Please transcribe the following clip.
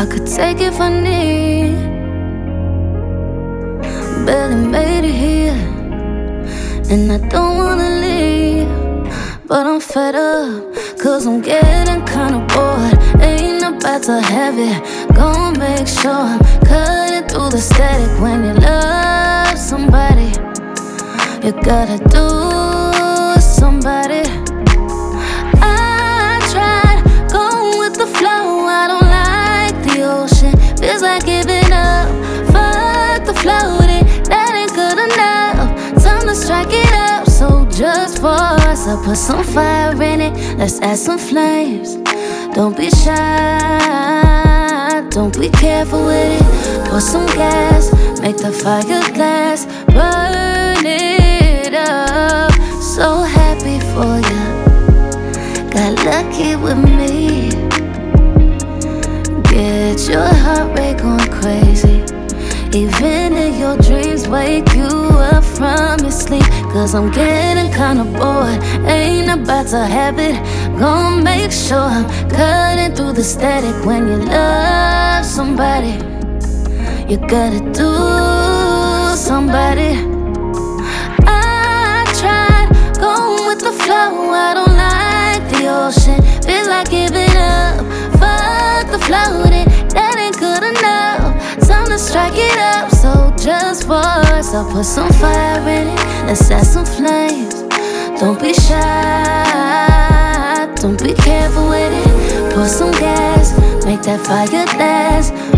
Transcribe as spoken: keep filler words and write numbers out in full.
I could take if I need. Barely made it here, and I don't wanna leave. But I'm fed up, cause I'm getting kinda bored. Ain't about to have it, gon' make sure I'm cutting through the static. When you love somebody, you gotta do somebody. I tried going with the flow, I don't like the ocean. Feels like giving up, fuck the floating, that ain't good enough. Time to strike it up, so just for us, I put some fire in it, let's add some flames. Don't be shy, don't be careful with it. Pour some gas, make the fire last, burn it up. So happy for you, got lucky with me. Get your heart rate going crazy, even if your dreams wake you up from your sleep. Cause I'm getting kinda bored, ain't about to have it. Gonna make sure I'm cutting through the static. When you love somebody, you gotta do somebody. I tried going with the flow, I don't like the ocean. Feel like giving up, fuck the floating, that ain't good enough. Time to strike it up, so just for us, I'll put some fire in it, let's add some flames. Don't be shy, don't be careful with it. Pour some gas, make that fire last,